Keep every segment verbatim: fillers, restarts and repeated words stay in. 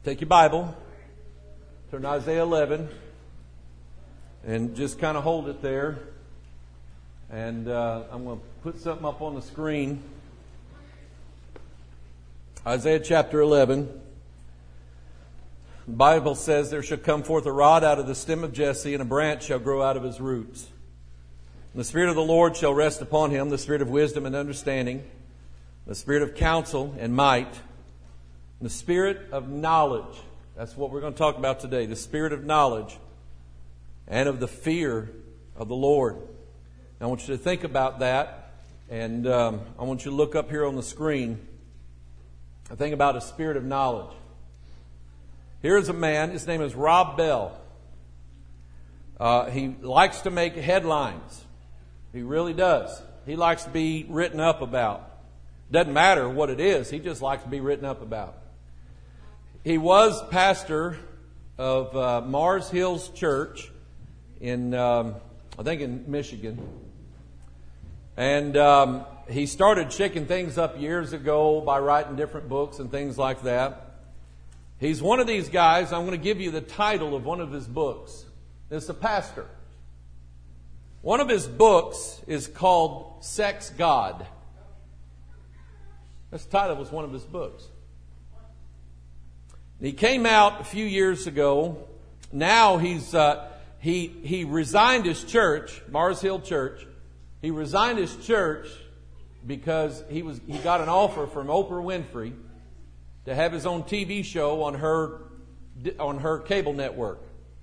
Take your Bible, turn to Isaiah eleven, and just kind of hold it there. And uh, I'm going to put something up on the screen. Isaiah chapter eleven. The Bible says, "There shall come forth a rod out of the stem of Jesse, and a branch shall grow out of his roots. And the Spirit of the Lord shall rest upon him, the Spirit of wisdom and understanding, the Spirit of counsel and might, the Spirit of knowledge." That's what we're going to talk about today. The Spirit of knowledge and of the fear of the Lord. I want you to think about that. And um, I want you to look up here on the screen. I think about a spirit of knowledge. Here is a man. His name is Rob Bell. Uh, he likes to make headlines. He really does. He likes to be written up about. Doesn't matter what it is. He just likes to be written up about. He was pastor of uh, Mars Hills Church in, um, I think in Michigan. And um, he started shaking things up years ago by writing different books and things like that. He's one of these guys. I'm going to give you the title of one of his books. It's a pastor. One of his books is called Sex God. That's the title of one of his books. He came out a few years ago. Now he's uh, he he resigned his church, Mars Hill Church. He resigned his church because he was he got an offer from Oprah Winfrey to have his own T V show on her on her cable network.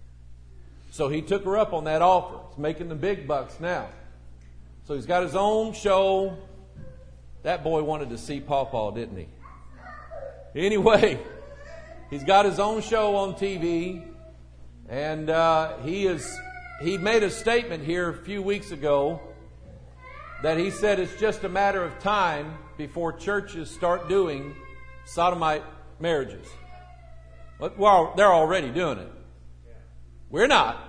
So he took her up on that offer. He's making the big bucks now. So he's got his own show. That boy wanted to see Pawpaw, didn't he? Anyway, he's got his own show on T V, and uh, he is he made a statement here a few weeks ago that he said it's just a matter of time before churches start doing sodomite marriages. Well, they're already doing it. We're not,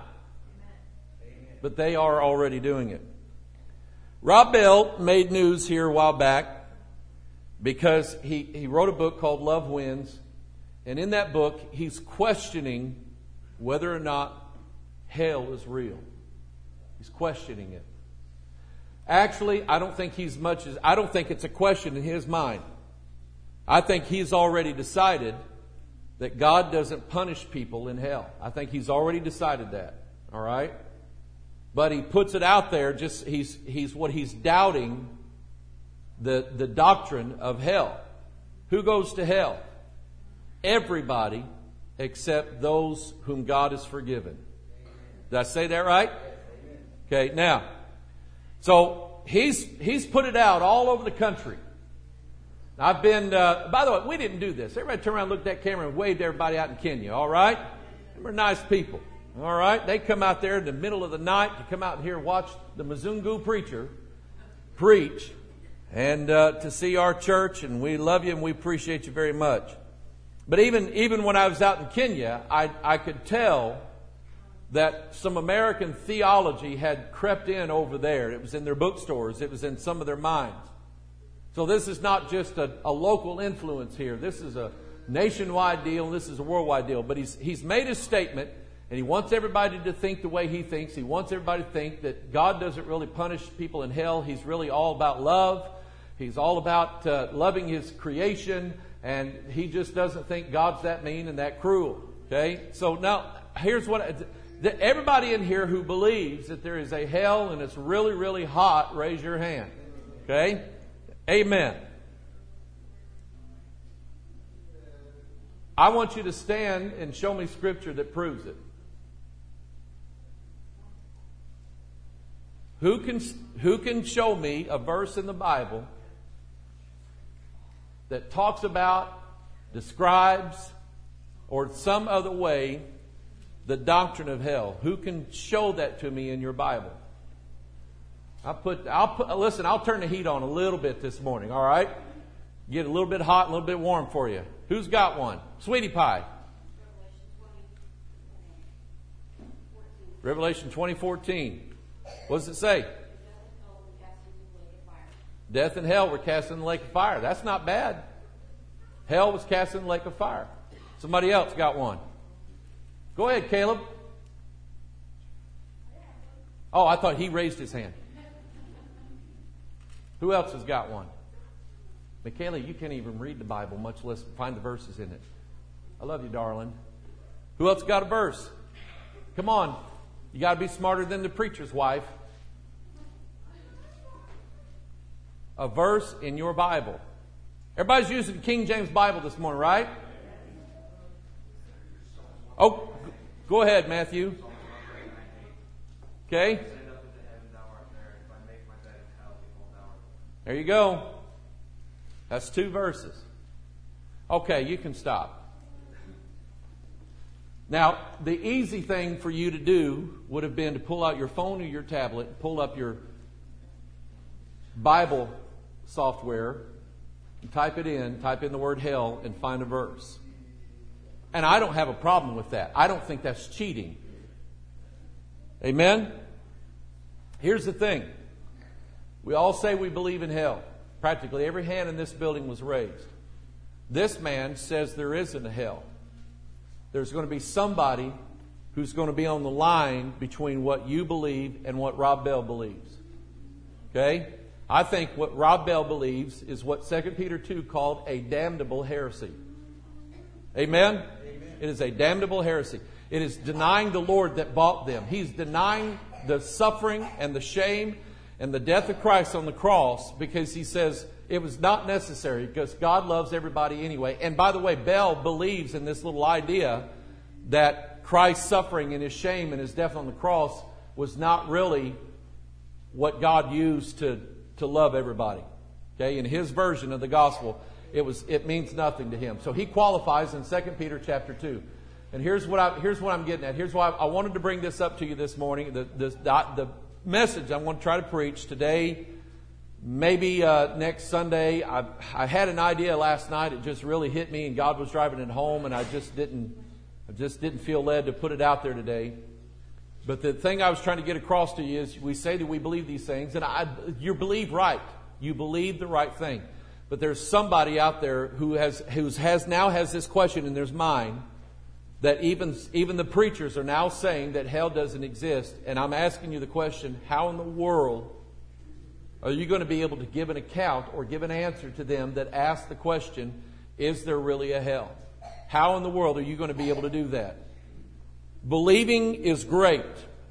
but they are already doing it. Rob Bell made news here a while back because he, he wrote a book called Love Wins. And in that book, he's questioning whether or not hell is real. He's questioning it. Actually, I don't think he's much as, I don't think it's a question in his mind. I think he's already decided that God doesn't punish people in hell. I think he's already decided that. All right? But he puts it out there, just he's he's what he's doubting the the doctrine of hell. Who goes to hell? Everybody except those whom God has forgiven. Did I say that right? Okay, now, so he's he's put it out all over the country. I've been, uh, by the way, we didn't do this. Everybody turned around and looked at that camera and waved everybody out in Kenya, all right? We're nice people, all right? They come out there in the middle of the night to come out and here and watch the Mzungu preacher preach and uh, to see our church, and we love you and we appreciate you very much. But even even when I was out in Kenya, I, I could tell that some American theology had crept in over there. It was in their bookstores. It was in some of their minds. So this is not just a, a local influence here. This is a nationwide deal. This is a worldwide deal. But he's he's made his statement, and he wants everybody to think the way he thinks. He wants everybody to think that God doesn't really punish people in hell. He's really all about love. He's all about uh, loving His creation, and he just doesn't think God's that mean and that cruel. Okay? So now, here's what... I, everybody in here who believes that there is a hell and it's really, really hot, raise your hand. Okay? Amen. I want you to stand and show me scripture that proves it. Who can, who can show me a verse in the Bible that talks about, describes, or some other way the doctrine of hell? Who can show that to me in your Bible? I'll put, I'll put, listen, I'll turn the heat on a little bit this morning, all right? Get a little bit hot, a little bit warm for you. Who's got one? Sweetie Pie. Revelation twenty fourteen. What does it say? Death and hell were cast in the lake of fire. That's not bad. Hell was cast in the lake of fire. Somebody else got one. Go ahead, Caleb. Oh, I thought he raised his hand. Who else has got one? Michaela, you can't even read the Bible, much less find the verses in it. I love you, darling. Who else got a verse? Come on. You got to be smarter than the preacher's wife. A verse in your Bible. Everybody's using the King James Bible this morning, right? Oh, go ahead, Matthew. Okay. There you go. That's two verses. Okay, you can stop. Now, the easy thing for you to do would have been to pull out your phone or your tablet, pull up your Bible software, and type it in, type in the word hell, and find a verse. And I don't have a problem with that. I don't think that's cheating. Amen? Here's the thing. We all say we believe in hell. Practically every hand in this building was raised. This man says there isn't a hell. There's going to be somebody who's going to be on the line between what you believe and what Rob Bell believes. Okay? I think what Rob Bell believes is what Second Peter two called a damnable heresy. Amen? Amen? It is a damnable heresy. It is denying the Lord that bought them. He's denying the suffering and the shame and the death of Christ on the cross because he says it was not necessary because God loves everybody anyway. And by the way, Bell believes in this little idea that Christ's suffering and his shame and his death on the cross was not really what God used to, to love everybody. Okay, in his version of the gospel, it was it means nothing to him. So he qualifies in Second Peter chapter two. And here's what I here's what I'm getting at. Here's why I wanted to bring this up to you this morning. The the the message I want to try to preach today, maybe uh, next Sunday. I I had an idea last night. It just really hit me, and God was driving it home, and I just didn't I just didn't feel led to put it out there today. But the thing I was trying to get across to you is we say that we believe these things, and I you believe right. You believe the right thing. But there's somebody out there who has who has now has this question in their mind that even even the preachers are now saying that hell doesn't exist. And I'm asking you the question, how in the world are you going to be able to give an account or give an answer to them that ask the question, is there really a hell? How in the world are you going to be able to do that? Believing is great.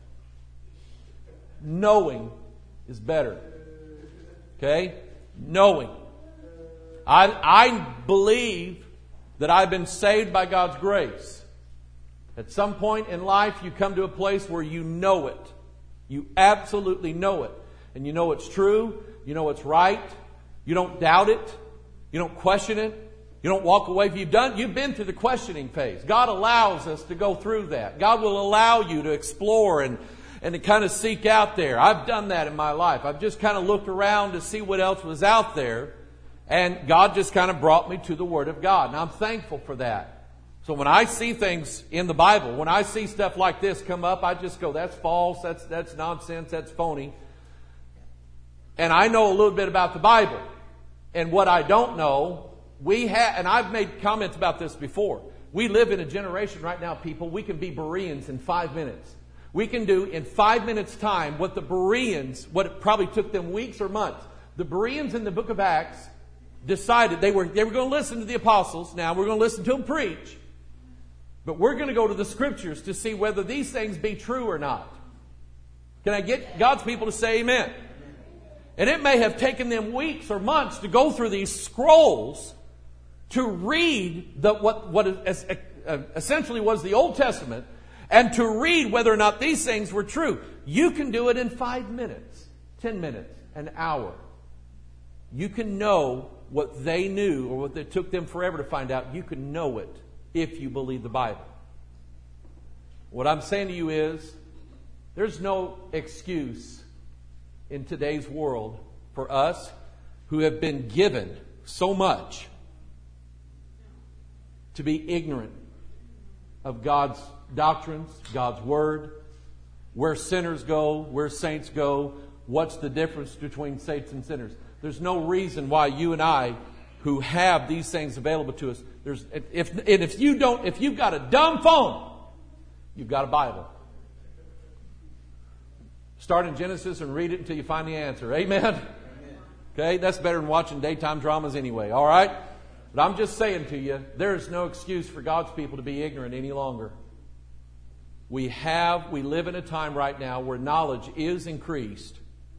Knowing is better. Okay? Knowing. I, I believe that I've been saved by God's grace. At some point in life, you come to a place where you know it. You absolutely know it. And you know it's true. You know it's right. You don't doubt it. You don't question it. You don't walk away. If you've done, you've been through the questioning phase. God allows us to go through that. God will allow you to explore and, and to kind of seek out there. I've done that in my life. I've just kind of looked around to see what else was out there. And God just kind of brought me to the Word of God. And I'm thankful for that. So when I see things in the Bible, when I see stuff like this come up, I just go, that's false, that's that's nonsense, that's phony. And I know a little bit about the Bible. And what I don't know, we have, and I've made comments about this before. We live in a generation right now, people, we can be Bereans in five minutes. We can do in five minutes time what the Bereans, what it probably took them weeks or months. The Bereans in the book of Acts decided they were they were going to listen to the apostles. Now we're going to listen to them preach. But we're going to go to the scriptures to see whether these things be true or not. Can I get God's people to say amen? And it may have taken them weeks or months to go through these scrolls to read the, what, what is, uh, essentially was the Old Testament and to read whether or not these things were true. You can do it in five minutes, ten minutes, an hour. You can know what they knew or what it took them forever to find out. You can know it if you believe the Bible. What I'm saying to you is, there's no excuse in today's world for us who have been given so much to be ignorant of God's doctrines, God's Word, where sinners go, where saints go, what's the difference between saints and sinners. There's no reason why you and I who have these things available to us. There's, if, and if you don't, if you've got a dumb phone, you've got a Bible. Start in Genesis and read it until you find the answer. Amen? Amen. Okay, that's better than watching daytime dramas anyway. All right? But I'm just saying to you, there is no excuse for God's people to be ignorant any longer. We have, we live in a time right now where knowledge is increased.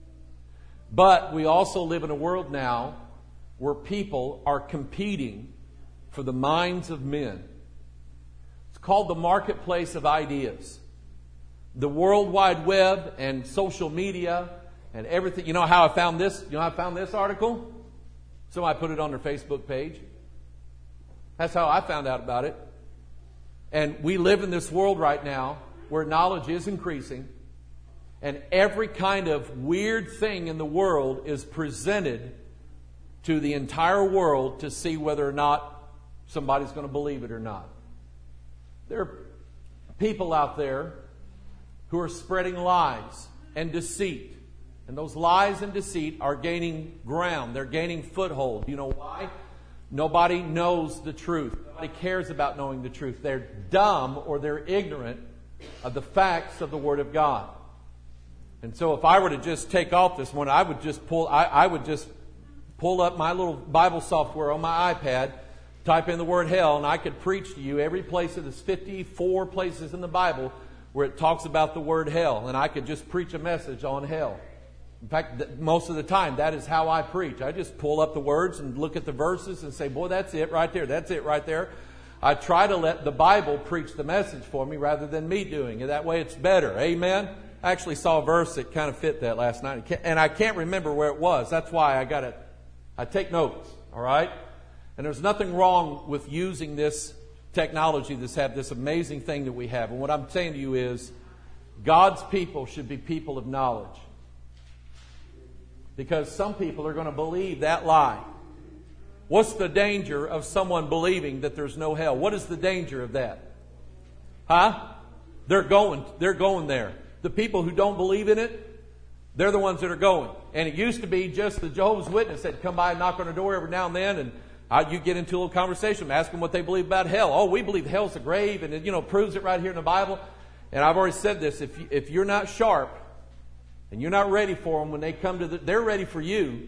But we also live in a world now where people are competing for the minds of men. It's called the marketplace of ideas. The World Wide Web and social media and everything. You know how I found this? You know how I found this article? Somebody put it on their Facebook page. That's how I found out about it. And we live in this world right now where knowledge is increasing. And every kind of weird thing in the world is presented to the entire world to see whether or not somebody's going to believe it or not. There are people out there who are spreading lies and deceit. And those lies and deceit are gaining ground. They're gaining foothold. You know why? Nobody knows the truth. Nobody cares about knowing the truth. They're dumb or they're ignorant of the facts of the Word of God. And so if I were to just take off this morning, I would just pull, I, I would just pull up my little Bible software on my iPad, type in the word hell, and I could preach to you every place of this fifty-four places in the Bible where it talks about the word hell. And I could just preach a message on hell. In fact, most of the time, that is how I preach. I just pull up the words and look at the verses and say, boy, that's it right there. That's it right there. I try to let the Bible preach the message for me rather than me doing it. That way it's better. Amen? I actually saw a verse that kind of fit that last night. And I can't remember where it was. That's why I got it. I take notes. All right? And there's nothing wrong with using this technology that's have this amazing thing that we have. And what I'm saying to you is God's people should be people of knowledge. Because some people are going to believe that lie. What's the danger of someone believing that there's no hell? What is the danger of that? Huh? They're going, they're going there. The people who don't believe in it, they're the ones that are going. And it used to be just the Jehovah's Witness that come by and knock on the door every now and then, and uh, you get into a little conversation, ask them what they believe about hell. Oh, we believe hell's the grave, and it, you know, proves it right here in the Bible. And I've already said this: if you, if you're not sharp and you're not ready for them when they come to the, they're ready for you.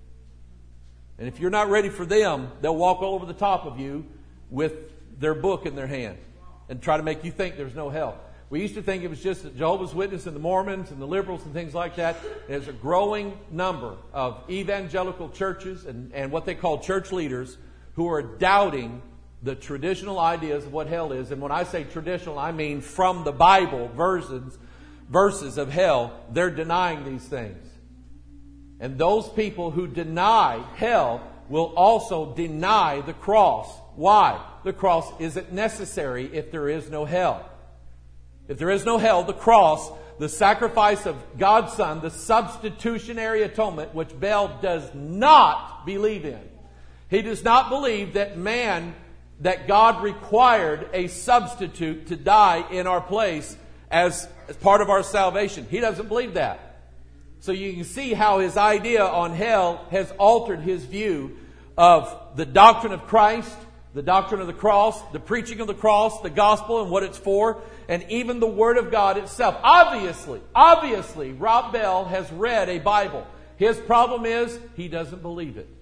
And if you're not ready for them, they'll walk all over the top of you with their book in their hand and try to make you think there's no hell. We used to think it was just the Jehovah's Witnesses and the Mormons and the liberals and things like that. There's a growing number of evangelical churches and, and what they call church leaders who are doubting the traditional ideas of what hell is. And when I say traditional, I mean from the Bible versions, verses of hell. They're denying these things. And those people who deny hell will also deny the cross. Why? The cross isn't necessary if there is no hell. If there is no hell, the cross, the sacrifice of God's Son, the substitutionary atonement, which Bell does not believe in. He does not believe that man, that God required a substitute to die in our place as, as part of our salvation. He doesn't believe that. So you can see how his idea on hell has altered his view of the doctrine of Christ, the doctrine of the cross, the preaching of the cross, the gospel and what it's for, and even the Word of God itself. Obviously, obviously, Rob Bell has read a Bible. His problem is he doesn't believe it.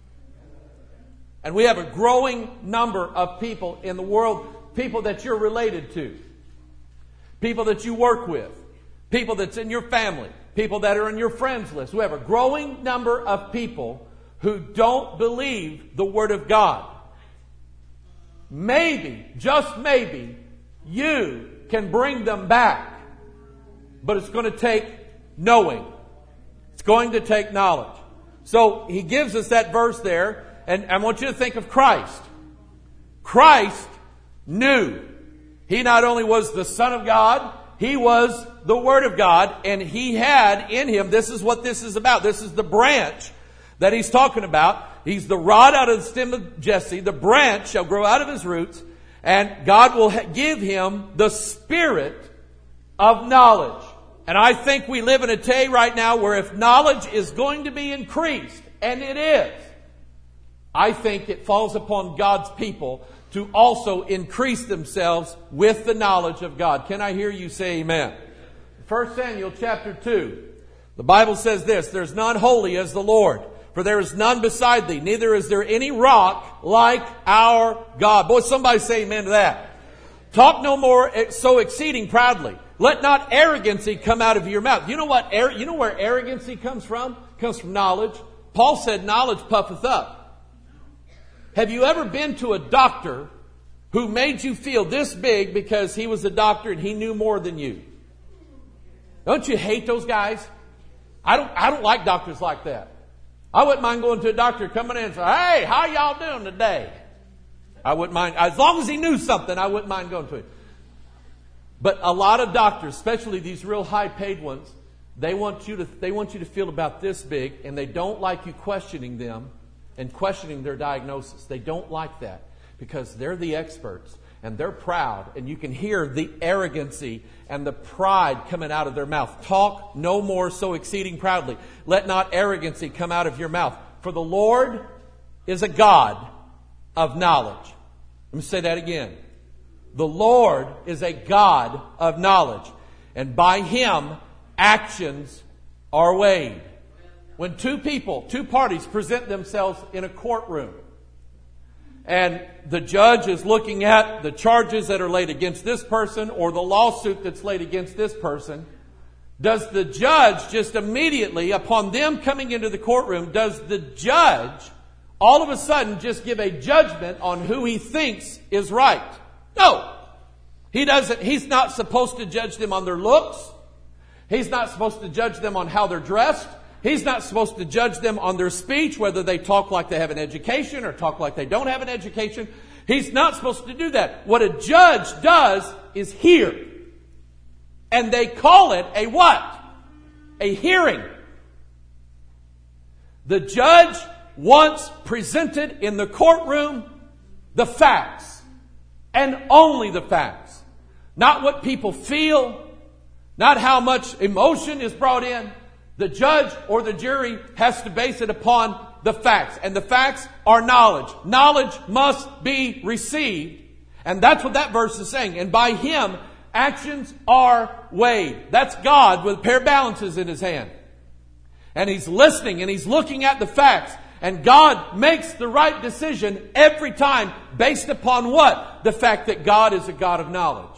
And we have a growing number of people in the world, people that you're related to, people that you work with, people that's in your family, people that are in your friends list. We have a growing number of people who don't believe the Word of God. Maybe, just maybe, you can bring them back. But it's going to take knowing. It's going to take knowledge. So he gives us that verse there. And I want you to think of Christ. Christ knew. He not only was the Son of God, He was the Word of God. And He had in Him, this is what this is about. This is the branch that He's talking about. He's the rod out of the stem of Jesse. The branch shall grow out of his roots. And God will give him the spirit of knowledge. And I think we live in a day right now where if knowledge is going to be increased, and it is, I think it falls upon God's people to also increase themselves with the knowledge of God. Can I hear you say amen? First Samuel chapter two. The Bible says this, there's none holy as the Lord, for there is none beside thee, neither is there any rock like our God. Boy, somebody say amen to that. Talk no more so exceeding proudly. Let not arrogancy come out of your mouth. You know what? You know where arrogancy comes from? It comes from knowledge. Paul said, knowledge puffeth up. Have you ever been to a doctor who made you feel this big because he was a doctor and he knew more than you? Don't you hate those guys? I don't, I don't like doctors like that. I wouldn't mind going to a doctor coming in and saying, hey, how y'all doing today? I wouldn't mind. As long as he knew something, I wouldn't mind going to him. But a lot of doctors, especially these real high paid ones, they want you to, they want you to feel about this big, and they don't like you questioning them and questioning their diagnosis. They don't like that because they're the experts and they're proud, and you can hear the arrogancy and the pride coming out of their mouth. Talk no more so exceeding proudly. Let not arrogancy come out of your mouth. For the Lord is a God of knowledge. Let me say that again. The Lord is a God of knowledge, and by Him actions are weighed. When two people, two parties present themselves in a courtroom, and the judge is looking at the charges that are laid against this person or the lawsuit that's laid against this person, does the judge just immediately, upon them coming into the courtroom, does the judge all of a sudden just give a judgment on who he thinks is right? No. He doesn't. He's not supposed to judge them on their looks. He's not supposed to judge them on how they're dressed. He's not supposed to judge them on their speech, whether they talk like they have an education or talk like they don't have an education. He's not supposed to do that. What a judge does is hear. And they call it a what? A hearing. The judge wants presented in the courtroom the facts. And only the facts. Not what people feel. Not how much emotion is brought in. The judge or the jury has to base it upon the facts. And the facts are knowledge. Knowledge must be received. And that's what that verse is saying. And by Him, actions are weighed. That's God with a pair of balances in His hand. And He's listening and He's looking at the facts. And God makes the right decision every time based upon what? The fact that God is a God of knowledge.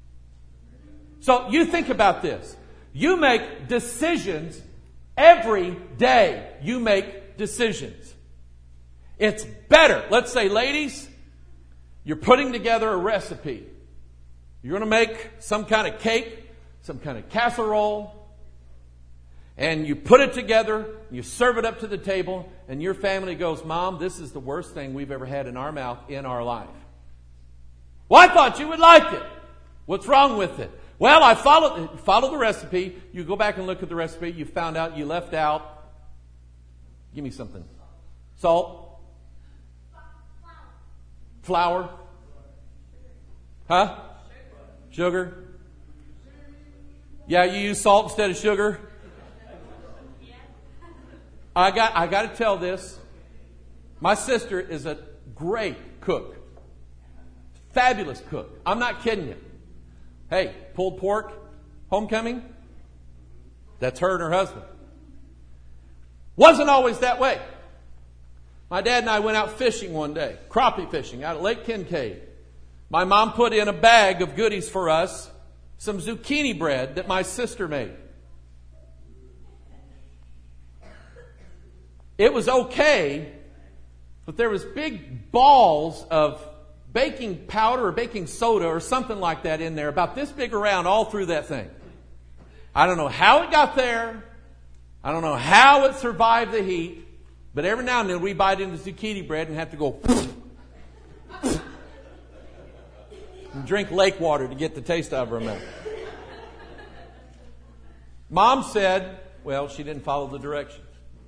So you think about this. You make decisions every day. You make decisions. It's better. Let's say, ladies, you're putting together a recipe. You're going to make some kind of cake, some kind of casserole, and you put it together, you serve it up to the table, and your family goes, Mom, this is the worst thing we've ever had in our mouth in our life. Well, I thought you would like it. What's wrong with it? Well, I followed, follow the recipe. You go back and look at the recipe. You found out you left out. Give me something. Salt. Flour. Huh? Sugar. Yeah, you use salt instead of sugar. I got, I got to tell this. My sister is a great cook. Fabulous cook. I'm not kidding you. Hey, pulled pork, homecoming, that's her and her husband. Wasn't always that way. My dad and I went out fishing one day, crappie fishing out at Lake Kincaid. My mom put in a bag of goodies for us, some zucchini bread that my sister made. It was okay, but there was big balls of baking powder or baking soda or something like that in there, about this big around all through that thing. I don't know how it got there. I don't know how it survived the heat. But every now and then we bite into zucchini bread and have to go and drink lake water to get the taste out of our mouth. Mom said, well, she didn't follow the directions.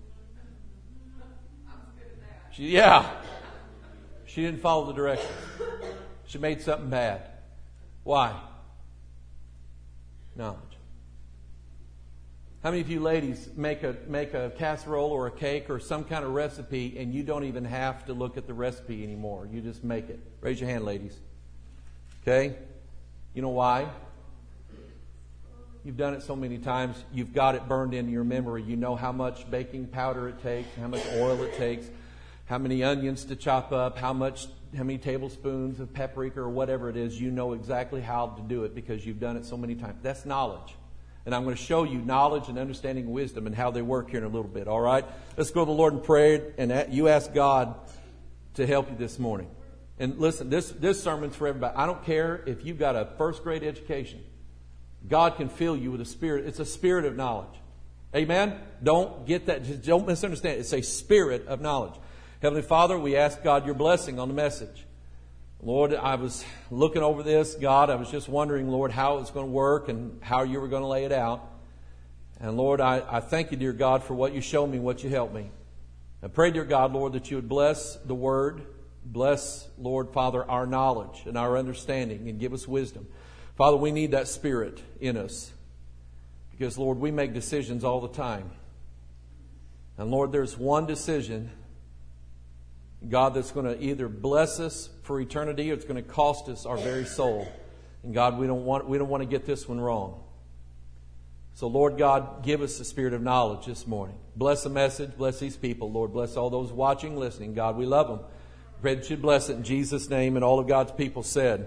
She, yeah. She didn't follow the directions. She made something bad. Why? Knowledge. How many of you ladies make a make a casserole or a cake or some kind of recipe and you don't even have to look at the recipe anymore? You just make it. Raise your hand, ladies. Okay? You know why? You've done it so many times. You've got it burned into your memory. You know how much baking powder it takes, how much oil it takes, how many onions to chop up, how much, how many tablespoons of paprika or whatever it is. You know exactly how to do it because you've done it so many times. That's knowledge. And I'm going to show you knowledge and understanding and wisdom and how they work here in a little bit. All right? Let's go to the Lord in prayer, and you ask God to help you this morning. And listen, this, this sermon's for everybody. I don't care if you've got a first grade education. God can fill you with a spirit. It's a spirit of knowledge. Amen? Don't get that. Just don't misunderstand. It's a spirit of knowledge. Heavenly Father, we ask God your blessing on the message. Lord, I was looking over this, God. I was just wondering, Lord, how it was going to work and how you were going to lay it out. And Lord, I, I thank you, dear God, for what you showed me, what you helped me. I pray, dear God, Lord, that you would bless the word. Bless, Lord, Father, our knowledge and our understanding and give us wisdom. Father, we need that spirit in us because, Lord, we make decisions all the time. And Lord, there's one decision, God, that's going to either bless us for eternity or it's going to cost us our very soul. And God, we don't want we don't want to get this one wrong. So, Lord God, give us the spirit of knowledge this morning. Bless the message. Bless these people. Lord, bless all those watching, listening. God, we love them. Pray that you'd bless it in Jesus' name. And all of God's people said,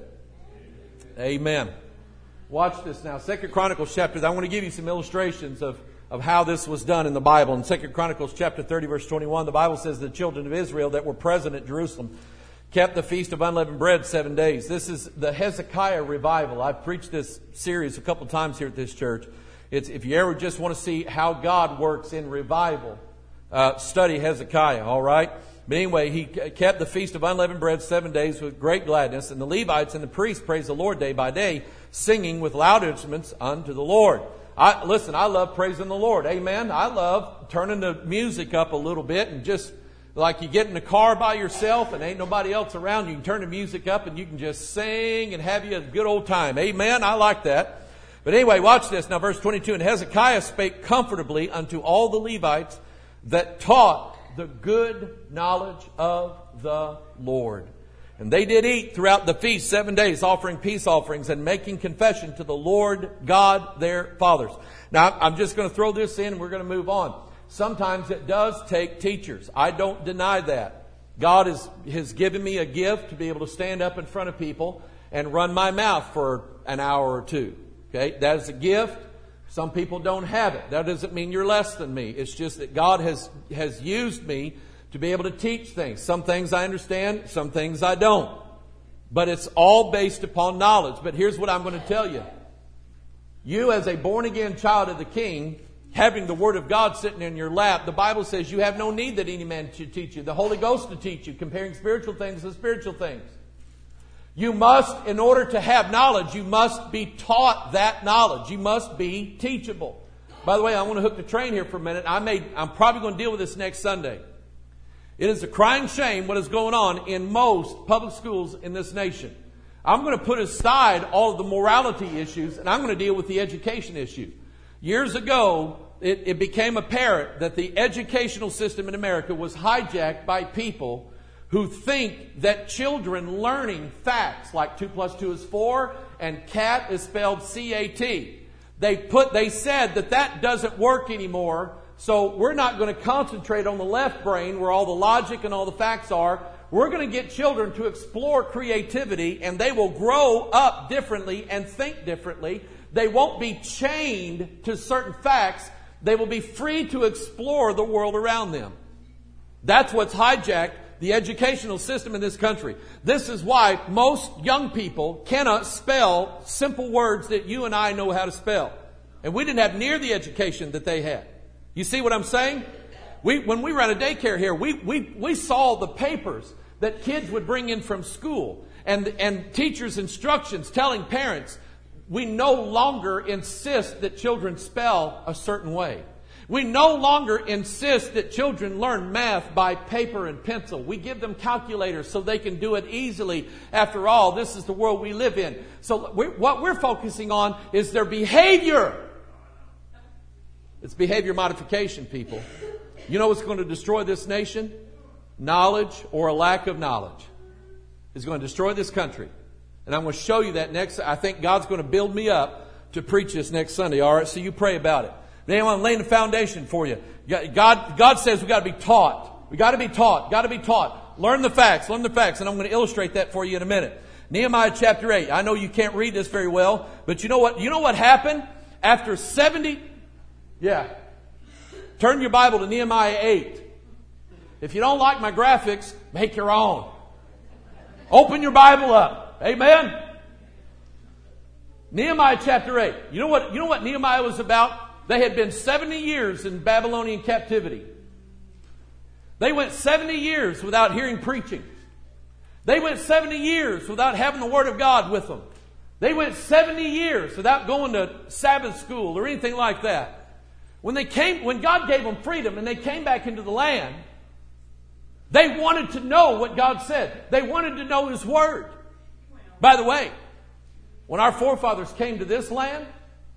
Amen. Watch this now. Second Chronicles chapter. I want to give you some illustrations of of how this was done in the Bible. In Second Chronicles chapter thirty, verse twenty-one, the Bible says the children of Israel that were present at Jerusalem kept the Feast of Unleavened Bread seven days. This is the Hezekiah revival. I've preached this series a couple times here at this church. It's, if you ever just want to see how God works in revival, uh, study Hezekiah, all right? But anyway, he kept the Feast of Unleavened Bread seven days with great gladness, and the Levites and the priests praised the Lord day by day, singing with loud instruments unto the Lord. I, listen, I love praising the Lord. Amen. I love turning the music up a little bit and just like you get in the car by yourself and ain't nobody else around. You can turn the music up and you can just sing and have you a good old time. Amen. I like that. But anyway, watch this. Now, verse twenty-two, and Hezekiah spake comfortably unto all the Levites that taught the good knowledge of the Lord. And they did eat throughout the feast seven days, offering peace offerings and making confession to the Lord God their fathers. Now, I'm just going to throw this in and we're going to move on. Sometimes it does take teachers. I don't deny that. God has, has given me a gift to be able to stand up in front of people and run my mouth for an hour or two. Okay, that is a gift. Some people don't have it. That doesn't mean you're less than me. It's just that God has, has used me to be able to teach things. Some things I understand, some things I don't. But it's all based upon knowledge. But here's what I'm going to tell you. You as a born-again child of the King, having the Word of God sitting in your lap, the Bible says you have no need that any man should teach you. The Holy Ghost to teach you, comparing spiritual things to spiritual things. You must, in order to have knowledge, you must be taught that knowledge. You must be teachable. By the way, I want to hook the train here for a minute. I may, I'm probably going to deal with this next Sunday. It is a crying shame what is going on in most public schools in this nation. I'm going to put aside all of the morality issues and I'm going to deal with the education issue. Years ago, it, it became apparent that the educational system in America was hijacked by people who think that children learning facts like two plus two is four and cat is spelled C A T. They put, they said that that doesn't work anymore. So we're not going to concentrate on the left brain where all the logic and all the facts are. We're going to get children to explore creativity and they will grow up differently and think differently. They won't be chained to certain facts. They will be free to explore the world around them. That's what's hijacked the educational system in this country. This is why most young people cannot spell simple words that you and I know how to spell. And we didn't have near the education that they had. You see what I'm saying? We, when we ran a daycare here, we, we, we saw the papers that kids would bring in from school and, and teachers' instructions telling parents, we no longer insist that children spell a certain way. We no longer insist that children learn math by paper and pencil. We give them calculators so they can do it easily. After all, this is the world we live in. So we're, what we're focusing on is their behavior. It's behavior modification, people. You know what's going to destroy this nation? Knowledge or a lack of knowledge is going to destroy this country. And I'm going to show you that next. I think God's going to build me up to preach this next Sunday. All right, so you pray about it. Then I'm laying the foundation for you. God, God says we got to be taught. We got to be taught. Got to be taught. Learn the facts. Learn the facts. And I'm going to illustrate that for you in a minute. Nehemiah chapter eight. I know you can't read this very well, but you know what? You know what happened after seventy? Yeah. Turn your Bible to Nehemiah eight. If you don't like my graphics, make your own. Open your Bible up. Amen. Nehemiah chapter eight. You know what, you know what Nehemiah was about? They had been seventy years in Babylonian captivity. They went seventy years without hearing preaching. They went seventy years without having the Word of God with them. They went seventy years without going to Sabbath school or anything like that. When they came, when God gave them freedom and they came back into the land, they wanted to know what God said. They wanted to know His Word. By the way, when our forefathers came to this land,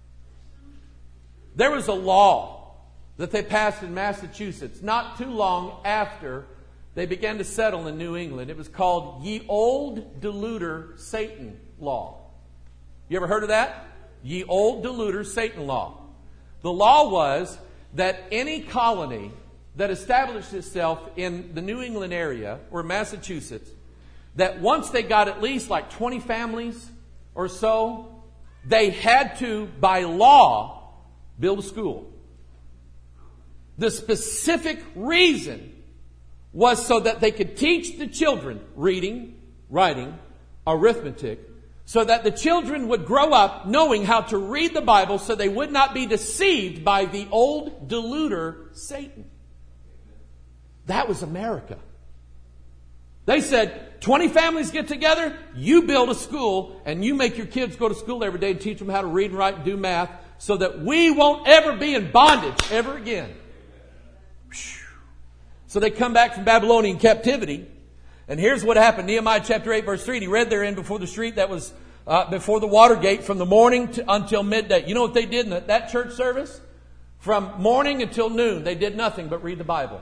there was a law that they passed in Massachusetts not too long after they began to settle in New England. It was called Ye Old Deluder Satan Law. You ever heard of that? Ye Old Deluder Satan Law. The law was that any colony that established itself in the New England area or Massachusetts, that once they got at least like twenty families or so, they had to, by law, build a school. The specific reason was so that they could teach the children reading, writing, arithmetic, so that the children would grow up knowing how to read the Bible so they would not be deceived by the old deluder Satan. That was America. They said, twenty families get together, you build a school, and you make your kids go to school every day and teach them how to read and write and do math so that we won't ever be in bondage ever again. So they come back from Babylonian captivity. And here's what happened. Nehemiah chapter eight verse three. And he read therein before the street that was uh, before the water gate from the morning to, until midday. You know what they did in that, that church service? From morning until noon, they did nothing but read the Bible.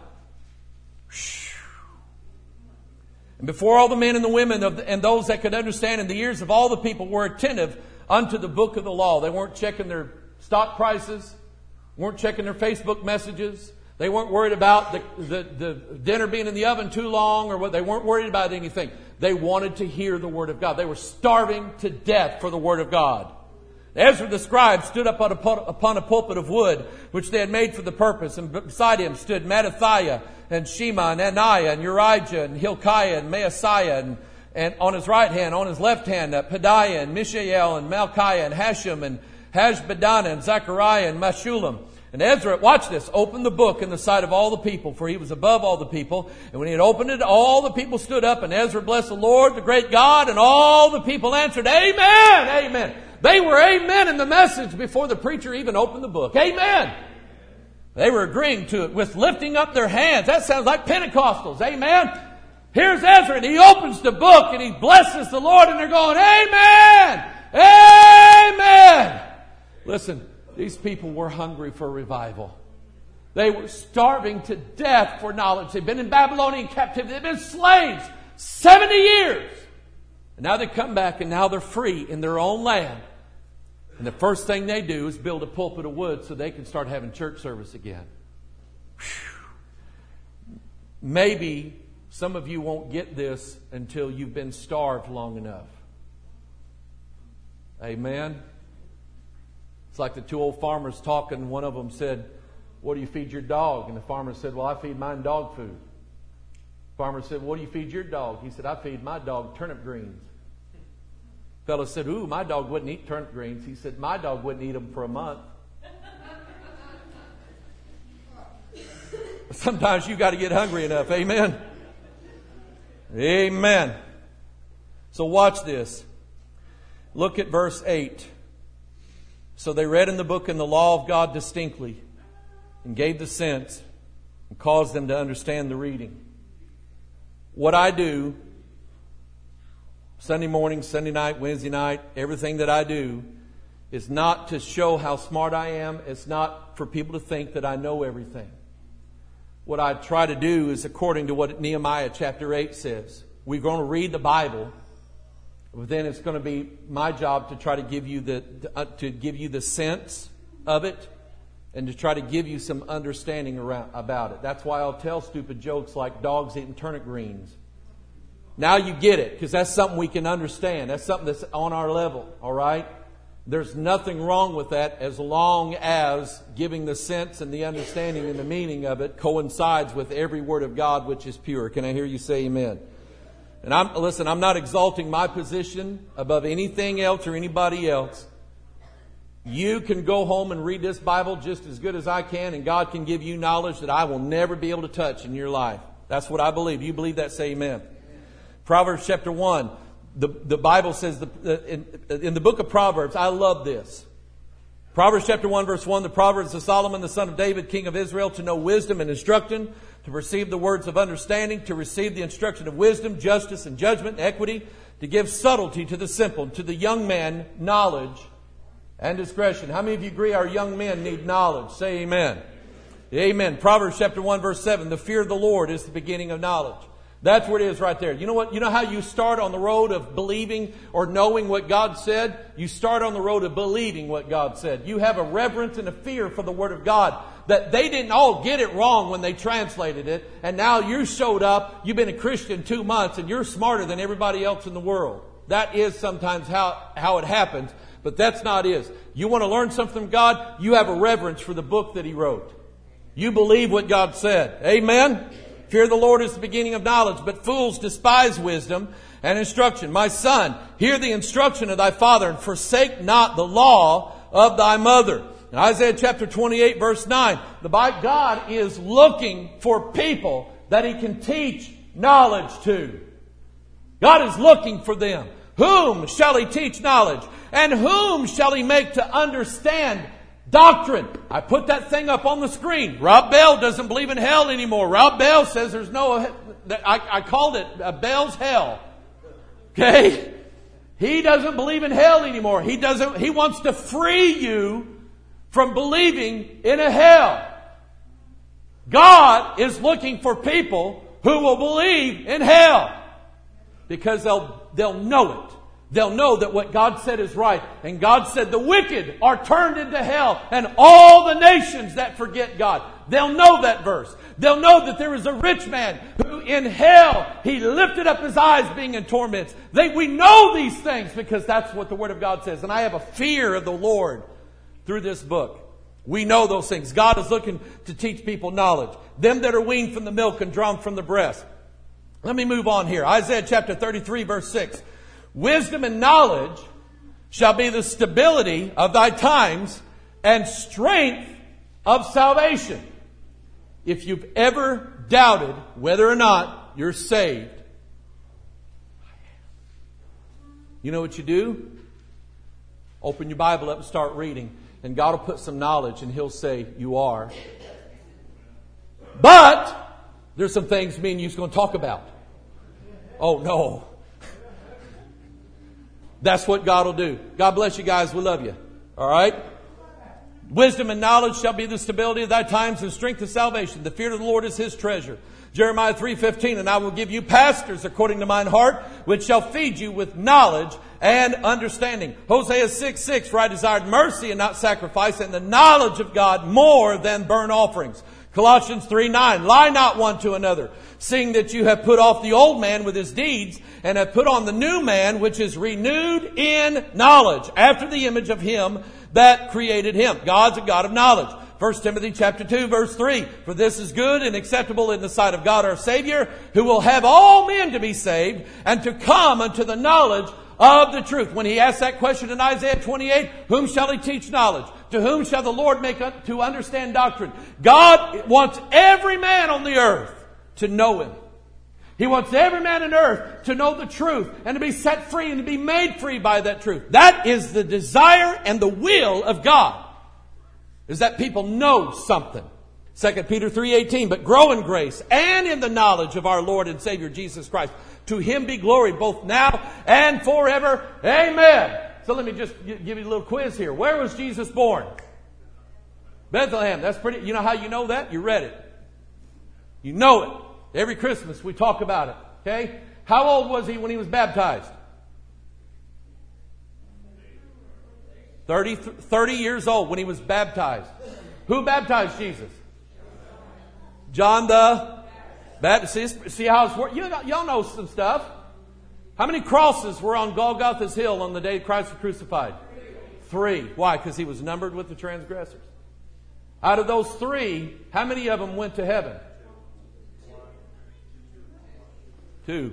And before all the men and the women of the, and those that could understand in the ears of all the people were attentive unto the book of the law. They weren't checking their stock prices, weren't checking their Facebook messages. They weren't worried about the, the, the dinner being in the oven too long or what. They weren't worried about anything. They wanted to hear the Word of God. They were starving to death for the Word of God. Ezra the scribe stood up upon a pulpit of wood, which they had made for the purpose. And beside him stood Mattathiah and Shema and Ananiah and Urijah and Hilkiah and Maaseiah. And, and on his right hand, on his left hand, uh, Pedaiah and Mishael and Malchiah and Hashem and Hashbaddanah and Zechariah and Meshullam. And Ezra, watch this, opened the book in the sight of all the people, for he was above all the people. And when he had opened it, all the people stood up, and Ezra blessed the Lord, the great God, and all the people answered, Amen, Amen. They were amen in the message before the preacher even opened the book. Amen. They were agreeing to it with lifting up their hands. That sounds like Pentecostals. Amen. Here's Ezra, and he opens the book, and he blesses the Lord, and they're going, Amen, Amen. Listen. These people were hungry for revival. They were starving to death for knowledge. They've been in Babylonian captivity. They've been slaves seventy years. And now they come back and now they're free in their own land. And the first thing they do is build a pulpit of wood so they can start having church service again. Whew. Maybe some of you won't get this until you've been starved long enough. Amen. It's like the two old farmers talking. One of them said, what do you feed your dog? And the farmer said, well, I feed mine dog food. The farmer said, what do you feed your dog? He said, I feed my dog turnip greens. The fellow said, ooh, my dog wouldn't eat turnip greens. He said, my dog wouldn't eat them for a month. Sometimes you got to get hungry enough. Amen. Amen. So watch this. Look at verse eight. So they read in the book and the law of God distinctly and gave the sense and caused them to understand the reading. What I do Sunday morning, Sunday night, Wednesday night, everything that I do is not to show how smart I am. It's not for people to think that I know everything. What I try to do is according to what Nehemiah chapter eight says. We're going to read the Bible, but then it's going to be my job to try to give you the uh, to give you the sense of it, and to try to give you some understanding around about it. That's why I'll tell stupid jokes like dogs eating turnip greens. Now you get it, because that's something we can understand. That's something that's on our level, all right? There's nothing wrong with that as long as giving the sense and the understanding and the meaning of it coincides with every word of God which is pure. Can I hear you say amen? And I'm listen, I'm not exalting my position above anything else or anybody else. You can go home and read this Bible just as good as I can, and God can give you knowledge that I will never be able to touch in your life. That's what I believe. You believe that? Say amen. Proverbs chapter one. The, the Bible says the, in, in the book of Proverbs, I love this. Proverbs chapter one verse one, the Proverbs of Solomon, the son of David, king of Israel, to know wisdom and instruction, to perceive the words of understanding, to receive the instruction of wisdom, justice and judgment and equity, to give subtlety to the simple, to the young man knowledge and discretion. How many of you agree our young men need knowledge? Say amen. Amen. Proverbs chapter one verse seven, the fear of the Lord is the beginning of knowledge. That's what it is right there. You know what? You know how you start on the road of believing or knowing what God said? You start on the road of believing what God said. You have a reverence and a fear for the Word of God. That they didn't all get it wrong when they translated it. And now you showed up, you've been a Christian two months, and you're smarter than everybody else in the world. That is sometimes how, how it happens. But that's not it. You want to learn something from God? You have a reverence for the book that He wrote. You believe what God said. Amen? Fear of the Lord is the beginning of knowledge, but fools despise wisdom and instruction. My son, hear the instruction of thy father, and forsake not the law of thy mother. In Isaiah chapter twenty-eight verse nine, the Bible, God is looking for people that He can teach knowledge to. God is looking for them. Whom shall He teach knowledge? And whom shall He make to understand doctrine? I put that thing up on the screen. Rob Bell doesn't believe in hell anymore. Rob Bell says there's no... I, I called it a Bell's hell. Okay? He doesn't believe in hell anymore. He doesn't. He wants to free you from believing in a hell. God is looking for people who will believe in hell. Because they'll, they'll know it. They'll know that what God said is right. And God said the wicked are turned into hell, and all the nations that forget God. They'll know that verse. They'll know that there is a rich man who in hell, he lifted up his eyes being in torments. They, we know these things because that's what the Word of God says. And I have a fear of the Lord through this book. We know those things. God is looking to teach people knowledge. Them that are weaned from the milk and drawn from the breast. Let me move on here. Isaiah chapter thirty-three verse six. Wisdom and knowledge shall be the stability of thy times and strength of salvation. If you've ever doubted whether or not you're saved, you know what you do? Open your Bible up and start reading. And God will put some knowledge and He'll say, you are. But there's some things me and you're going to talk about. Oh no. That's what God will do. God bless you guys. We love you. All right? Wisdom and knowledge shall be the stability of thy times and strength of salvation. The fear of the Lord is His treasure. Jeremiah three fifteen, and I will give you pastors according to mine heart, which shall feed you with knowledge and understanding. Hosea six six, for I desired mercy and not sacrifice, and the knowledge of God more than burnt offerings. Colossians three nine, lie not one to another, seeing that you have put off the old man with his deeds, and have put on the new man, which is renewed in knowledge, after the image of Him that created him. God's a God of knowledge. First Timothy chapter two verse three, for this is good and acceptable in the sight of God our Savior, who will have all men to be saved and to come unto the knowledge of the truth. When he asked that question in Isaiah twenty-eight, whom shall He teach knowledge? To whom shall the Lord make to understand doctrine? God wants every man on the earth to know Him. He wants every man on earth to know the truth and to be set free and to be made free by that truth. That is the desire and the will of God, is that people know something. Second Peter three eighteen, but grow in grace and in the knowledge of our Lord and Savior Jesus Christ. To Him be glory both now and forever. Amen. So let me just give you a little quiz here. Where was Jesus born? Bethlehem. That's pretty. You know how you know that? You read it. You know it. Every Christmas we talk about it. Okay? How old was he when he was baptized? thirty, thirty years old when he was baptized. Who baptized Jesus? John the Baptist. See, see how it's working? You know, y'all know some stuff. How many crosses were on Golgotha's hill on the day Christ was crucified? Three. Why? Because he was numbered with the transgressors. Out of those three, how many of them went to heaven? Two.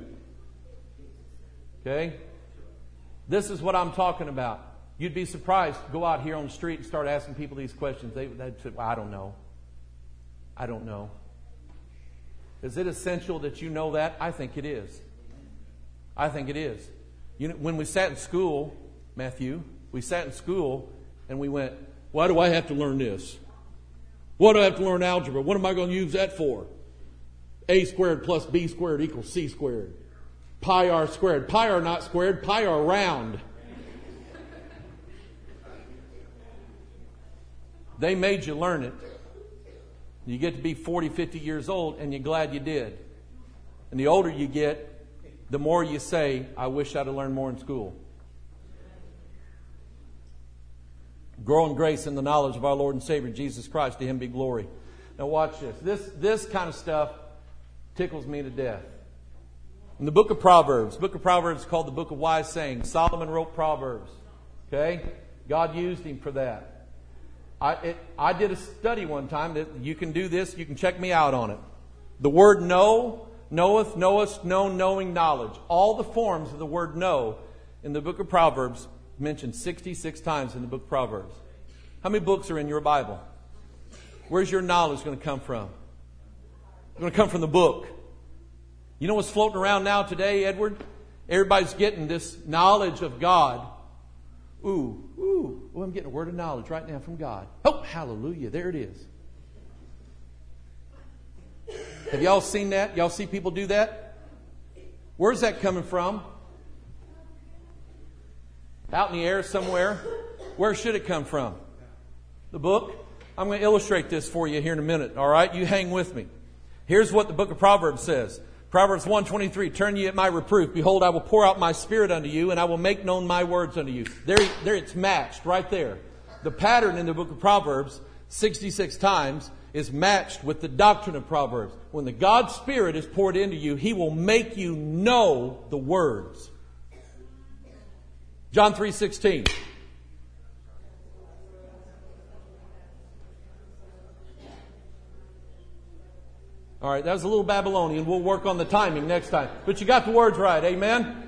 Okay? This is what I'm talking about. You'd be surprised. Go out here on the street and start asking people these questions. They, they'd say, well, I don't know. I don't know. Is it essential that you know that? I think it is. I think it is. You know, when we sat in school, Matthew, we sat in school and we went, why do I have to learn this? Why do I have to learn algebra? What am I going to use that for? A squared plus B squared equals C squared. Pi r squared. Pi r not squared. Pi r round. They made you learn it. You get to be forty, fifty years old and you're glad you did. And the older you get, the more you say, I wish I'd have learned more in school. Grow in grace and the knowledge of our Lord and Savior Jesus Christ. To Him be glory. Now watch this. This, this kind of stuff tickles me to death. In the book of Proverbs, the book of Proverbs is called the book of wise sayings. Solomon wrote Proverbs. Okay? God used him for that. I, it, I did a study one time that you can do this. You can check me out on it. The word know, knoweth, knowest, known, knowing, knowledge. All the forms of the word know in the book of Proverbs mentioned sixty-six times in the book of Proverbs. How many books are in your Bible? Where's your knowledge going to come from? It's going to come from the book. You know what's floating around now today, Edward? Everybody's getting this knowledge of God. Ooh, ooh, oh, I'm getting a word of knowledge right now from God. Oh, hallelujah, there it is. Have y'all seen that? Y'all see people do that? Where's that coming from? Out in the air somewhere? Where should it come from? The book? I'm going to illustrate this for you here in a minute, all right? You hang with me. Here's what the book of Proverbs says. Proverbs one twenty-three, turn ye at my reproof. Behold, I will pour out my spirit unto you, and I will make known my words unto you. There, there it's matched right there. The pattern in the book of Proverbs, sixty-six times, is matched with the doctrine of Proverbs. When the God's Spirit is poured into you, He will make you know the words. John three sixteen. All right, that was a little Babylonian. We'll work on the timing next time. But you got the words right. Amen?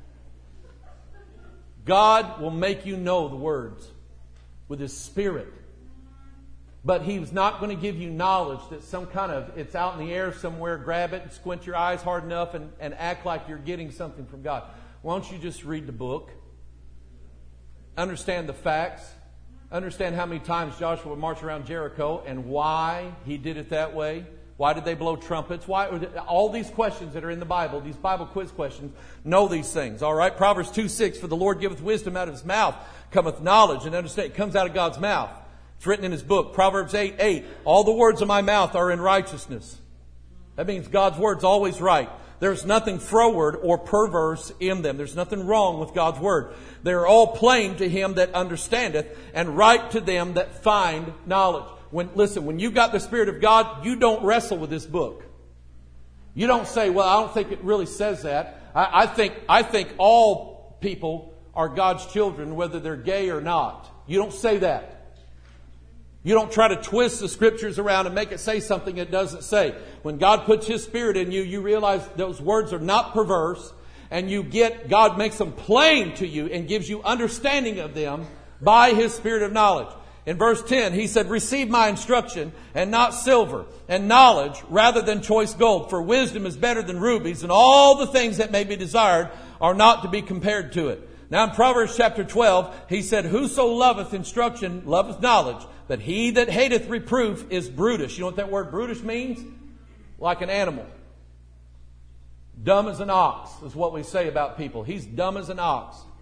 God will make you know the words with His Spirit. But He's not going to give you knowledge that some kind of, it's out in the air somewhere, grab it and squint your eyes hard enough and, and act like you're getting something from God. Why don't you just read the book? Understand the facts. Understand how many times Joshua would march around Jericho and why he did it that way. Why did they blow trumpets? Why? All these questions that are in the Bible, these Bible quiz questions, know these things. All right? Proverbs two six, for the Lord giveth wisdom out of His mouth, cometh knowledge and understanding. It comes out of God's mouth. It's written in His book. Proverbs eight eight, all the words of my mouth are in righteousness. That means God's word's always right. There's nothing froward or perverse in them. There's nothing wrong with God's word. They're all plain to him that understandeth, and right to them that find knowledge. When, listen, when you got the Spirit of God, you don't wrestle with this book. You don't say, well, I don't think it really says that. I, I think, I think all people are God's children, whether they're gay or not. You don't say that. You don't try to twist the Scriptures around and make it say something it doesn't say. When God puts His Spirit in you, you realize those words are not perverse, and you get, God makes them plain to you and gives you understanding of them by His Spirit of knowledge. In verse ten, He said, receive my instruction, and not silver, and knowledge rather than choice gold. For wisdom is better than rubies, and all the things that may be desired are not to be compared to it. Now in Proverbs chapter twelve, He said, whoso loveth instruction loveth knowledge, but he that hateth reproof is brutish. You know what that word brutish means? Like an animal. Dumb as an ox is what we say about people. He's dumb as an ox.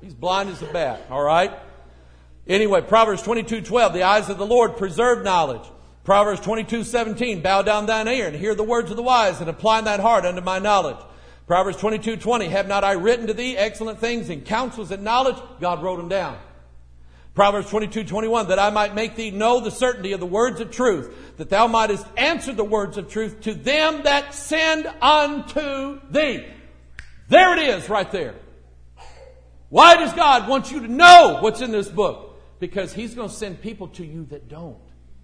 He's blind as a bat, all right? Anyway, Proverbs twenty-two twelve, the eyes of the Lord preserve knowledge. Proverbs twenty-two seventeen, bow down thine ear and hear the words of the wise and apply thine heart unto my knowledge. Proverbs twenty-two twenty, have not I written to thee excellent things and counsels and knowledge? God wrote them down. Proverbs twenty-two twenty-one, that I might make thee know the certainty of the words of truth, that thou mightest answer the words of truth to them that send unto thee. There it is right there. Why does God want you to know what's in this book? Because He's going to send people to you that don't.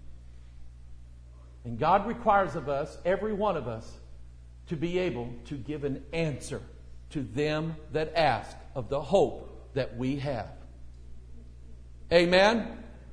And God requires of us, every one of us, to be able to give an answer to them that ask of the hope that we have. Amen?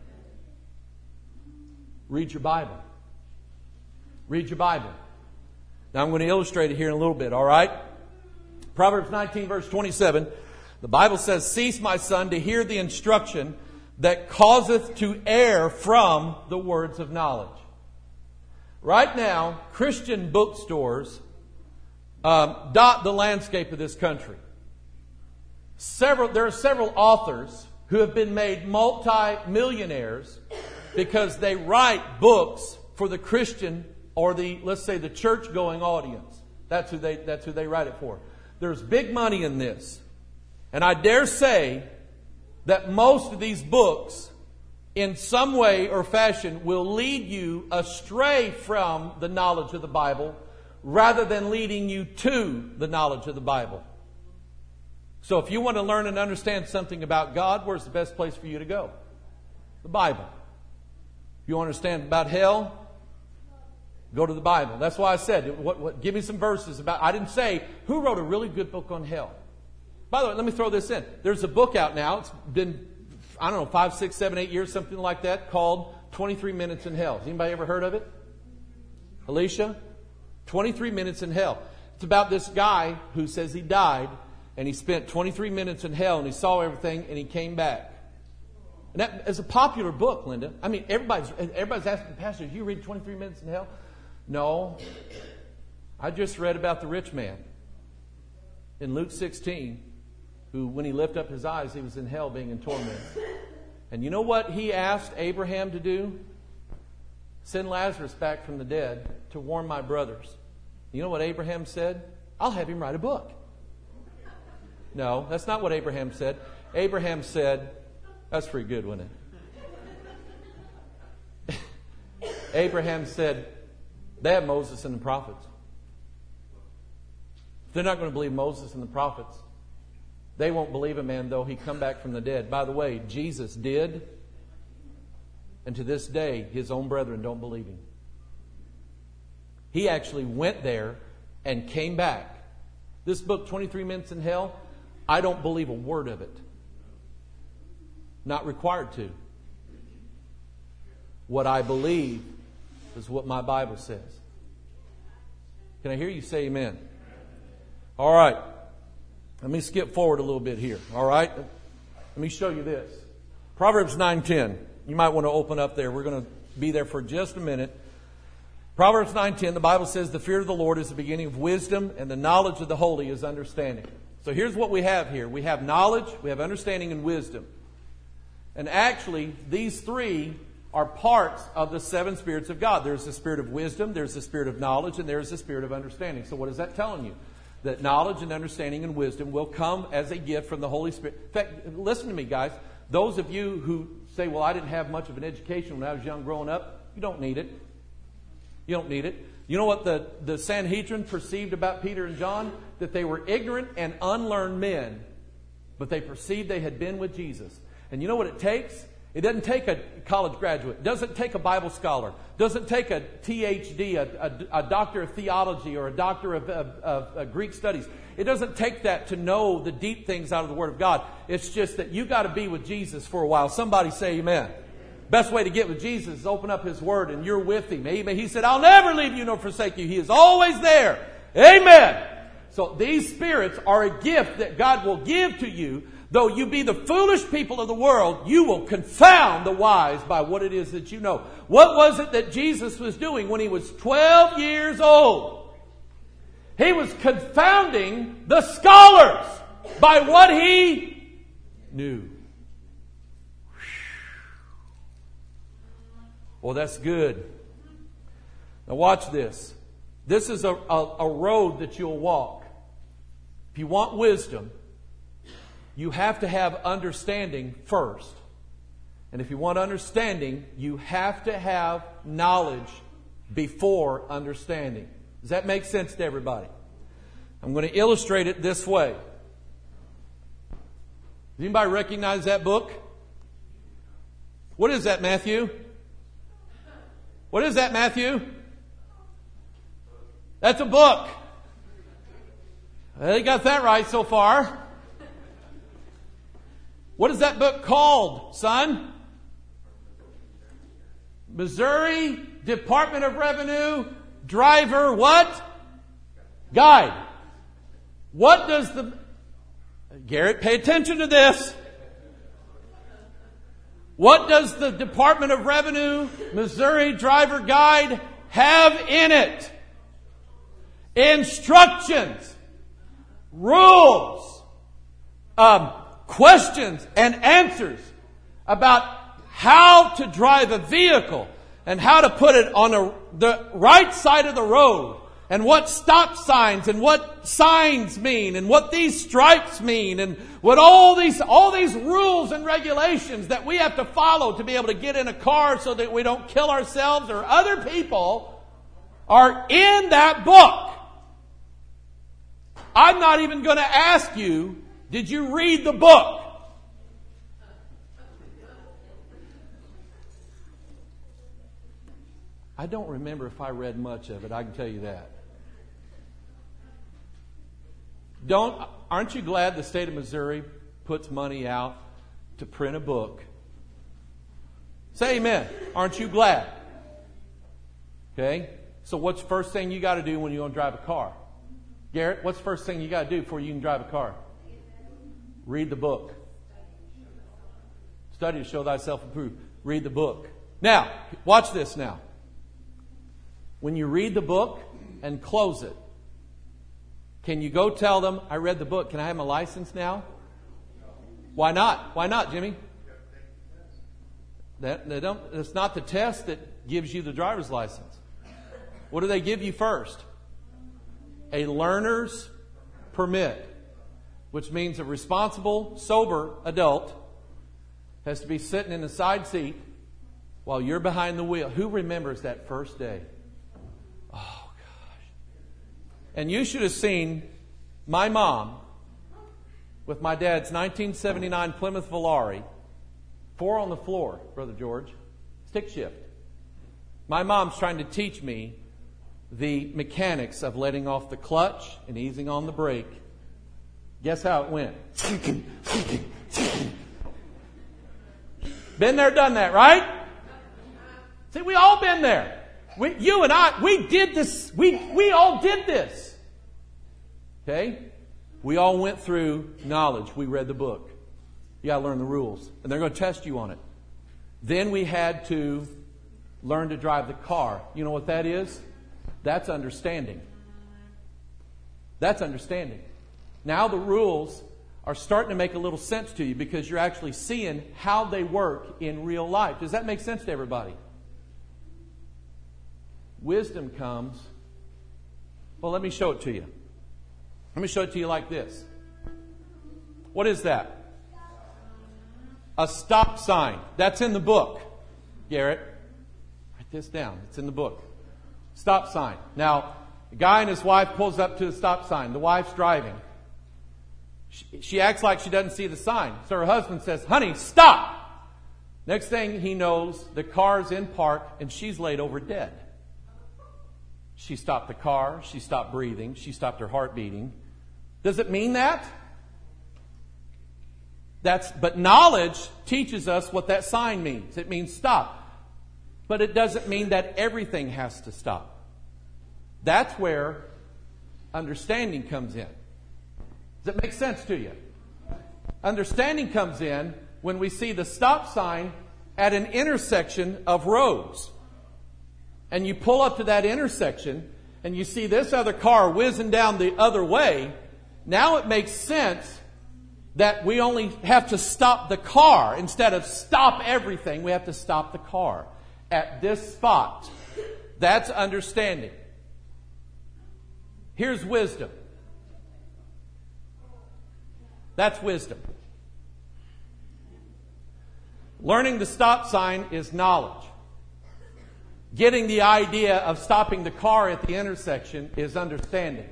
Read your Bible. Read your Bible. Now I'm going to illustrate it here in a little bit, all right? Proverbs nineteen verse twenty-seven. The Bible says, cease, my son, to hear the instruction that causeth to err from the words of knowledge. Right now, Christian bookstores um, dot the landscape of this country. Several, there are several authors who have been made multi-millionaires because they write books for the Christian or the, let's say, the church-going audience. That's who they, that's who they write it for. There's big money in this. And I dare say that most of these books, in some way or fashion, will lead you astray from the knowledge of the Bible rather than leading you to the knowledge of the Bible. So if you want to learn and understand something about God, where's the best place for you to go? The Bible. If you want to understand about hell, go to the Bible. That's why I said, what, what, give me some verses about... I didn't say, who wrote a really good book on hell? By the way, let me throw this in. There's a book out now. It's been, I don't know, five, six, seven, eight years, something like that, called twenty-three minutes in Hell. Has anybody ever heard of it? Alicia? twenty-three minutes in Hell. It's about this guy who says he died, and he spent twenty-three minutes in hell, and he saw everything, and he came back. And that is a popular book, Linda. I mean, everybody's everybody's asking, Pastor, did you read twenty-three minutes in Hell? No. I just read about the rich man in Luke sixteen, who, when he lifted up his eyes, he was in hell being in torment. And you know what he asked Abraham to do? Send Lazarus back from the dead to warn my brothers. You know what Abraham said? I'll have him write a book. No, that's not what Abraham said. Abraham said, that's pretty good, wasn't it? Abraham said, they have Moses and the prophets. They're not going to believe Moses and the prophets. They won't believe a man, though he come back from the dead. By the way, Jesus did. And to this day, his own brethren don't believe him. He actually went there and came back. This book, twenty-three minutes in Hell, I don't believe a word of it. Not required to. What I believe is what my Bible says. Can I hear you say amen? All right. Let me skip forward a little bit here. All right. Let me show you this. Proverbs nine ten. You might want to open up there. We're going to be there for just a minute. Proverbs nine ten, the Bible says, the fear of the Lord is the beginning of wisdom, and the knowledge of the holy is understanding. So here's what we have here. We have knowledge, we have understanding, and wisdom. And actually, these three are parts of the seven spirits of God. There's the spirit of wisdom, there's the spirit of knowledge, and there's the spirit of understanding. So what is that telling you? That knowledge and understanding and wisdom will come as a gift from the Holy Spirit. In fact, listen to me, guys. Those of you who say, well, I didn't have much of an education when I was young growing up, you don't need it. You don't need it. You know what the, the Sanhedrin perceived about Peter and John? That they were ignorant and unlearned men, but they perceived they had been with Jesus. And you know what it takes? It doesn't take a college graduate. It doesn't take a Bible scholar. It doesn't take a T H D, a, a, a doctor of theology or a doctor of, of, of, of Greek studies. It doesn't take that to know the deep things out of the Word of God. It's just that you got to be with Jesus for a while. Somebody say amen. Best way to get with Jesus is open up His Word and you're with Him. Amen. He said, I'll never leave you nor forsake you. He is always there. Amen. So these spirits are a gift that God will give to you. Though you be the foolish people of the world, you will confound the wise by what it is that you know. What was it that Jesus was doing when He was twelve years old? He was confounding the scholars by what He new. Well, that's good. Now watch this. This is a, a, a road that you'll walk. If you want wisdom, you have to have understanding first. And if you want understanding, you have to have knowledge before understanding. Does that make sense to everybody? I'm going to illustrate it this way. Does anybody recognize that book? What is that, Matthew? What is that, Matthew? That's a book. They got that right so far. What is that book called, son? Missouri Department of Revenue Driver what? Guide. What does the... Garrett, pay attention to this. What does the Department of Revenue Missouri Driver Guide have in it? Instructions, rules, um, questions and answers about how to drive a vehicle and how to put it on a, the right side of the road, and what stop signs and what signs mean and what these stripes mean and what all these all these rules and regulations that we have to follow to be able to get in a car so that we don't kill ourselves or other people are in that book. I'm not even going to ask you, did you read the book? I don't remember if I read much of it, I can tell you that. Don't, aren't you glad the state of Missouri puts money out to print a book? Say amen. Aren't you glad? Okay? So what's the first thing you got to do when you want to drive a car? Garrett, what's the first thing you got to do before you can drive a car? Read the book. Study to show thyself approved. Read the book. Now, watch this now. When you read the book and close it, can you go tell them, I read the book, can I have my license now? Why not? Why not, Jimmy? That, they don't, it's not the test that gives you the driver's license. What do they give you first? A learner's permit, which means a responsible, sober adult has to be sitting in the side seat while you're behind the wheel. Who remembers that first day? Oh, gosh. And you should have seen my mom with my dad's nineteen seventy-nine Plymouth Volare, four on the floor, Brother George, stick shift. My mom's trying to teach me the mechanics of letting off the clutch and easing on the brake. Guess how it went? Been there, done that, right? See, we all been there. We, you and I, we did this. We, we all did this. Okay? We all went through knowledge. We read the book. You got to learn the rules. And they're going to test you on it. Then we had to learn to drive the car. You know what that is? That's understanding. That's understanding. Now the rules are starting to make a little sense to you because you're actually seeing how they work in real life. Does that make sense to everybody? Wisdom comes. Well, let me show it to you. Let me show it to you like this. What is that? A stop sign. That's in the book. Garrett, write this down. It's in the book. Stop sign. Now, the guy and his wife pulls up to the stop sign. The wife's driving. She, she acts like she doesn't see the sign. So her husband says, honey, stop. Next thing he knows, the car's in park and she's laid over dead. She stopped the car. She stopped breathing. She stopped her heart beating. Does it mean that? That's, but knowledge teaches us what that sign means. It means stop. But it doesn't mean that everything has to stop. That's where understanding comes in. Does it make sense to you? Understanding comes in when we see the stop sign at an intersection of roads. And you pull up to that intersection and you see this other car whizzing down the other way. Now it makes sense that we only have to stop the car. Instead of stop everything, we have to stop the car at this spot. That's understanding. Here's wisdom. That's wisdom. Learning the stop sign is knowledge. Getting the idea of stopping the car at the intersection is understanding.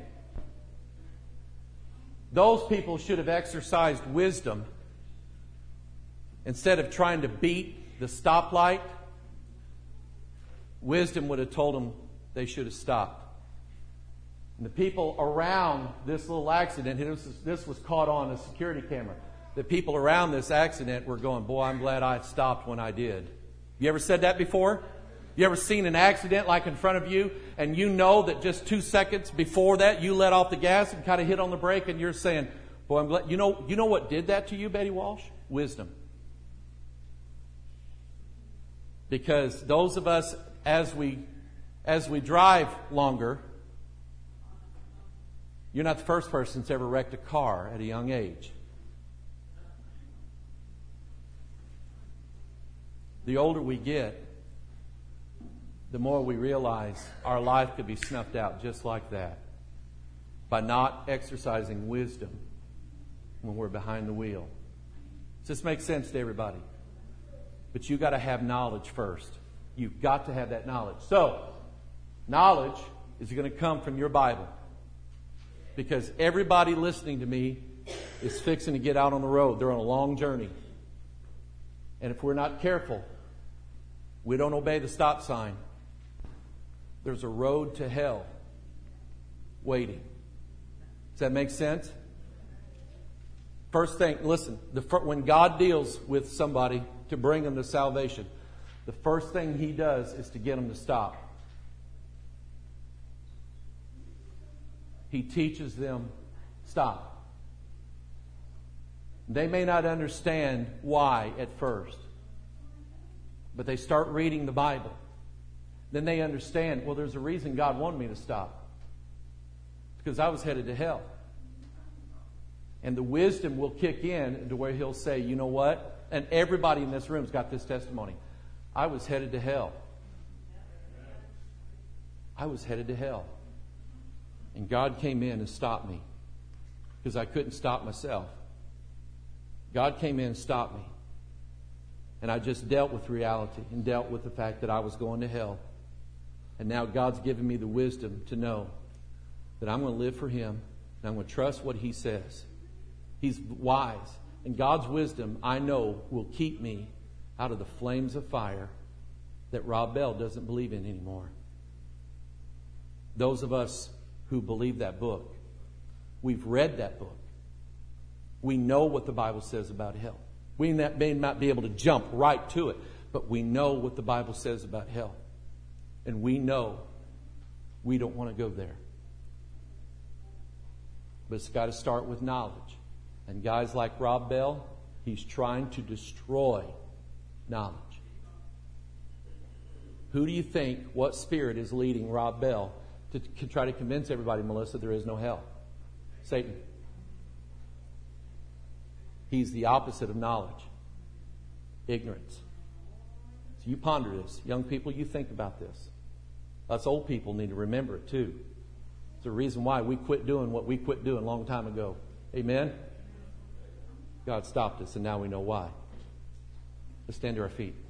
Those people should have exercised wisdom instead of trying to beat the stoplight. Wisdom would have told them they should have stopped. And the people around this little accident, this was, this was caught on a security camera. The people around this accident were going, boy, I'm glad I stopped when I did. You ever said that before? You ever seen an accident like in front of you, and you know that just two seconds before that you let off the gas and kind of hit on the brake, and you're saying, boy, I'm glad. You know, you know what did that to you, Betty Walsh? Wisdom. Because those of us, as we as we drive longer, you're not the first person that's ever wrecked a car at a young age. The older we get, the more we realize our life could be snuffed out just like that by not exercising wisdom when we're behind the wheel. Does this make sense to everybody? But you've got to have knowledge first. You've got to have that knowledge. So, knowledge is going to come from your Bible. Because everybody listening to me is fixing to get out on the road. They're on a long journey. And if we're not careful, we don't obey the stop sign, there's a road to hell waiting. Does that make sense? First thing, listen, the, when God deals with somebody to bring them to salvation, the first thing He does is to get them to stop. He teaches them, stop. They may not understand why at first, but they start reading the Bible. Then they understand, well, there's a reason God wanted me to stop. Because I was headed to hell. And the wisdom will kick in to where He'll say, you know what? And everybody in this room's got this testimony. I was headed to hell. I was headed to hell. And God came in and stopped me. Because I couldn't stop myself. God came in and stopped me. And I just dealt with reality and dealt with the fact that I was going to hell. And now God's given me the wisdom to know that I'm going to live for Him and I'm going to trust what He says. He's wise. And God's wisdom, I know, will keep me out of the flames of fire that Rob Bell doesn't believe in anymore. Those of us who believe that book, we've read that book. We know what the Bible says about hell. We may not be able to jump right to it, but we know what the Bible says about hell. And we know we don't want to go there. But it's got to start with knowledge. And guys like Rob Bell, he's trying to destroy knowledge. Who do you think, what spirit is leading Rob Bell to, to try to convince everybody, Melissa, there is no hell? Satan. He's the opposite of knowledge. Ignorance. So you ponder this. Young people, you think about this. Us old people need to remember it too. It's the reason why we quit doing what we quit doing a long time ago. Amen? God stopped us and now we know why. Let's stand to our feet.